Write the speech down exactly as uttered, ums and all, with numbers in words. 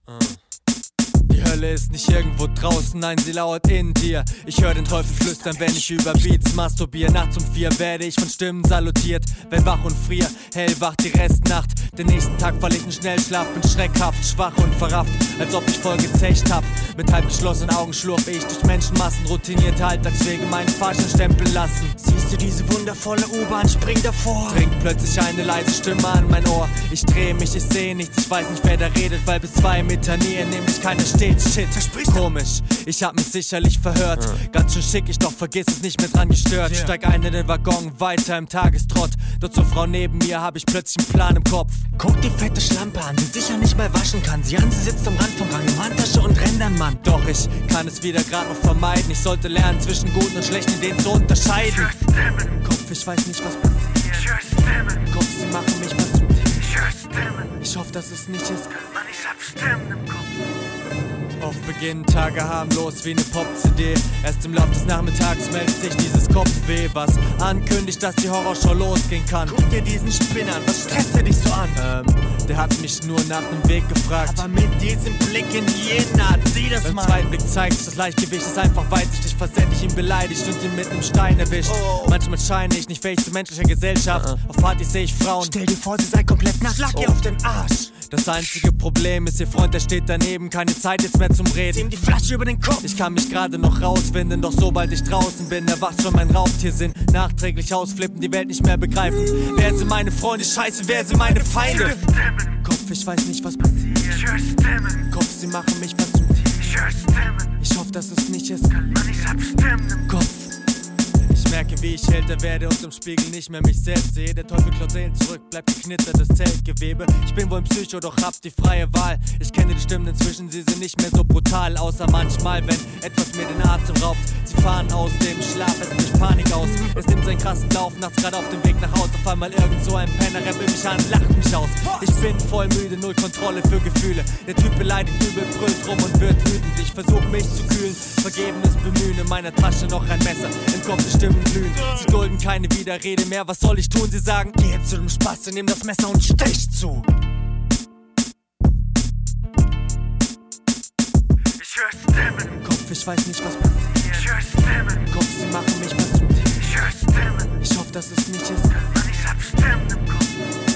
Uh. Die Hölle ist nicht irgendwo draußen, nein, sie lauert in dir. Ich höre den Teufel flüstern, wenn ich über Beats masturbier. Nachts um vier werde ich von Stimmen salutiert. Werd wach und frier, hellwach die Restnacht. Den nächsten Tag fall ich in Schnellschlaf, bin schreckhaft, schwach und verrafft, als ob ich voll gezecht hab. Mit halb geschlossenen Augen schlurf ich durch Menschenmassen, routinierte Alltagswege meinen Fahrschein stempeln lassen. Siehst du diese wundervolle U-Bahn, spring davor. Dringt plötzlich eine leise Stimme an mein Ohr. Ich dreh mich, ich seh nichts, ich weiß nicht wer da redet, weil bis zwei Meter Nähe nämlich keiner steht. Shit, komisch, ich hab mich sicherlich verhört. Ja. Ganz schön schick, ich doch vergiss es nicht mehr dran gestört. Yeah. Steig ein in den Waggon, weiter im Tagestrott. Dort zur Frau neben mir hab ich plötzlich einen Plan im Kopf. Guck die fette Schlampe an, die sicher nicht mal waschen kann. Sie an, sie sitzt am Rand vom Gang, im Handtasche und Rändern, Mann. Doch ich kann es wieder grad noch vermeiden. Ich sollte lernen, zwischen guten und schlechten Ideen zu unterscheiden. Ich hör Stimmen im Kopf, ich weiß nicht, was passiert. Ich hör Stimmen im Kopf, sie machen mich was zum Tier. Ich hör Stimmen. Ich hoffe, dass es nicht ist. Mann, ich hab Stimmen im Kopf. Oft beginnen Tage harmlos wie ne Pop-C D. Erst im Laufe des Nachmittags meldet sich dieses Kopfweh, was ankündigt, dass die Horrorshow losgehen kann. Guck dir diesen Spinner an, was stresst er dich so an? Ähm, der hat mich nur nach nem Weg gefragt. Aber mit diesem Blick in jeden Art, sieh das Beim mal. Beim zweiten Blick zeigt sich, das Leichtgewicht ist einfach weitsichtig. Fast hätte ich ihn beleidigt und ihn mit nem Stein erwischt. Oh. Manchmal scheine ich nicht fähig zu menschlicher Gesellschaft. Uh-uh. Auf Partys sehe ich Frauen. Stell dir vor, sie sei komplett nackt. Schlag ihr Oh. auf den Arsch. Das einzige Problem ist, ihr Freund, der steht daneben. Keine Zeit jetzt mehr zum Reden. Zieh ihm die Flasche über den Kopf. Ich kann mich gerade noch rauswinden, doch sobald ich draußen bin, erwacht schon mein Raubtiersinn. Nachträglich ausflippen, die Welt nicht mehr begreifen. Wer sind meine Freunde? Scheiße, wer sind meine Feinde? Kopf, ich weiß nicht, was passiert. Ich hör Stimmen. Kopf, sie machen mich was zum Tier. Ich hör Stimmen. Ich hoffe, dass es nicht ist. Mann, ich hab Stimmen im Kopf. Ich merke, wie ich älter werde und im Spiegel nicht mehr mich selbst sehe. Der Teufel klaut Seelen zurück, bleibt geknittertes Zeltgewebe. Ich bin wohl ein Psycho, doch hab die freie Wahl. Ich kenne die Stimmen inzwischen, sie sind nicht mehr so brutal. Außer manchmal, wenn etwas mir den Atem raubt. Sie fahren aus dem Schlaf, es bricht Panik aus. Es nimmt seinen krassen Lauf, nachts gerade auf dem Weg nach Hause. Auf einmal irgend so ein Penner rappelt mich an, lacht mich aus. Ich bin voll müde, null Kontrolle für Gefühle. Der Typ beleidigt übel, brüllt rum und wird wütend. Ich versuch mich zu kühlen, vergebenes Bemühen. In meiner Tasche noch ein Messer, im Kopf die Stimmen glühen. Sie dulden keine Widerrede mehr, was soll ich tun? Sie sagen, geh jetzt zu dem Spasti, nimm das Messer und stech zu. Ich hör Stimmen im Kopf, ich weiß nicht, was passiert. Ich hör Stimmen im Kopf, sie machen mich was zum Tier. Ich hör Stimmen. Ich hoffe, dass es nicht ist. Mann, ich hab Stimmen im Kopf.